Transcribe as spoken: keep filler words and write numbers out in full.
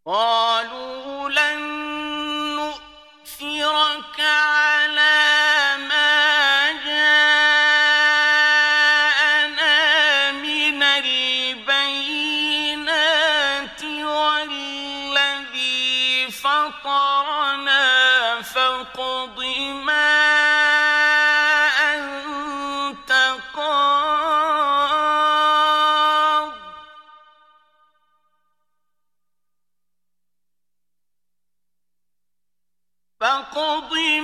قالوا لن نؤثرك على ما جاءنا من البينات والذي فطرنا فاقض ما أنت قاض فاقض